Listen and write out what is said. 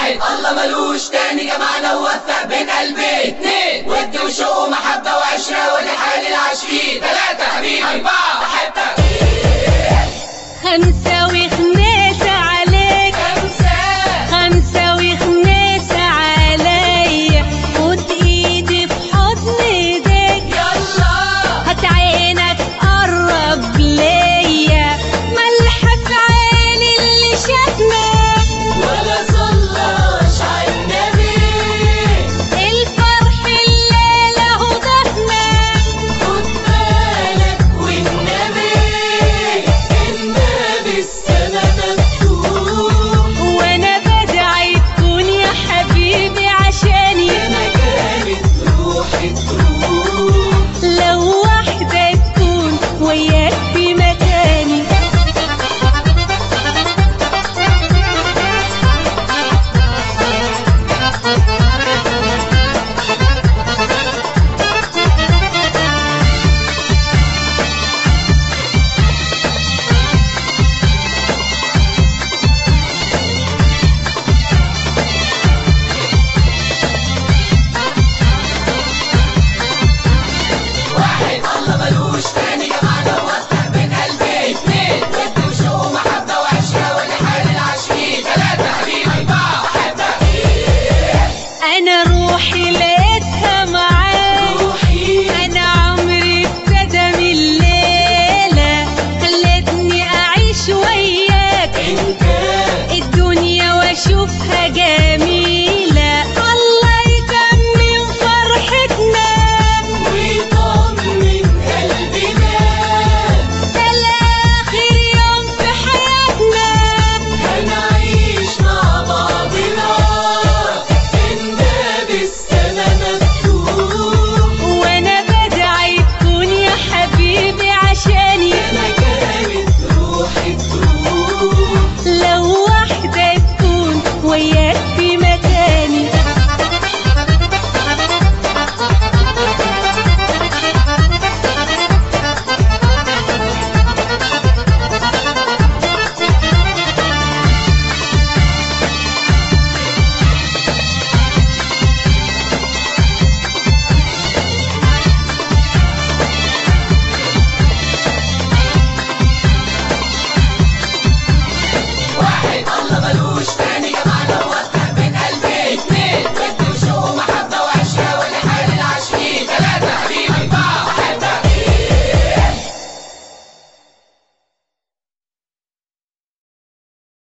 واحد الله ملوش تاني، جمعنا ووفق بين قلبين. اتنين ود وشوق ومحبة وعشرة ودي حال العاشقين. تلاتة حبيبي، أربعة بحبك. خمسة وخماسة عليك، خمسة وخماسة عليا. خد ايدي في حضن ايديك، يلا هات عينك قرب ليا. ملحق عيني اللي شافنا ولا صلاش عالنبي. الفرح الليلة هو دفنا، خد بالك والنبي. النبي السما مفتوح وانا بدعي تكون يا حبيبي عشاني. انا كانت روحي تروح لو واحدة تكون وياك في مكاني. واحد الله ملوش تاني، جمعنا ووفق بين قلبين. اتنين ود وشوق ومحبة وعشرة ودي حال العاشقين. تلاتة حبيبي، أربعة بحبك. انا روحي لقيتها معاك، انا عمري ابتدى من الليلة. خلتني اعيش وياك الدنيا واشوفها جاية.